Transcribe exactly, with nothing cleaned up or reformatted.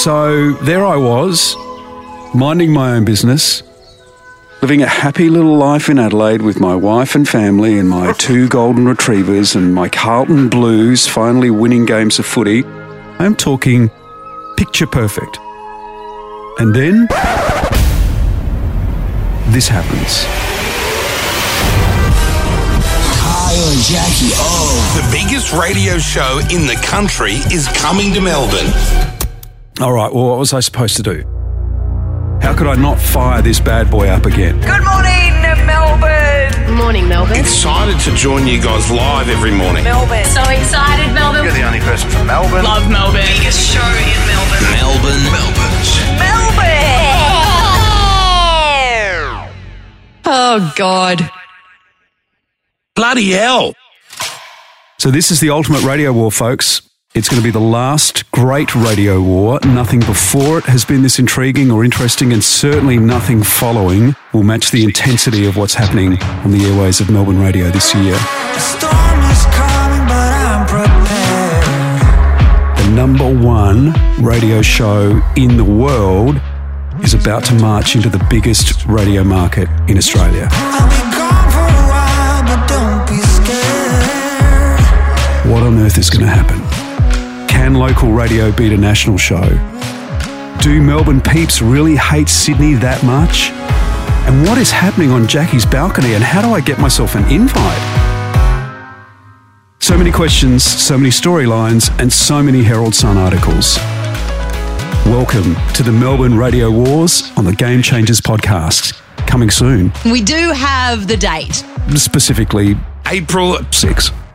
So there I was, minding my own business, living a happy little life in Adelaide with my wife and family and my two golden retrievers and my Carlton Blues finally winning games of footy. I'm talking picture perfect. And then this happens. Kyle and Jackie O. The biggest radio show in the country is coming to Melbourne. All right, well, what was I supposed to do? How could I not fire this bad boy up again? Good morning, Melbourne. Morning, Melbourne. Excited to join you guys live every morning. Melbourne. So excited, Melbourne. You're the only person from Melbourne. Love Melbourne. Biggest show in Melbourne. Melbourne, Melbourne. Melbourne. Oh, God. Bloody hell. So this is the ultimate radio war, folks. It's going to be the last great radio war. Nothing before it has been this intriguing or interesting, and certainly nothing following will match the intensity of what's happening on the airways of Melbourne radio this year. The storm is coming, but I'm prepared. The number one radio show in the world is about to march into the biggest radio market in Australia. I'll be gone for a while, but don't be scared. What on earth is going to happen? Can local radio beat a national show? Do Melbourne peeps really hate Sydney that much? And what is happening on Jackie's balcony, and how do I get myself an invite? So many questions, so many storylines, and so many Herald Sun articles. Welcome to the Melbourne Radio Wars on the Game Changers podcast. Coming soon. We do have the date. Specifically, April six.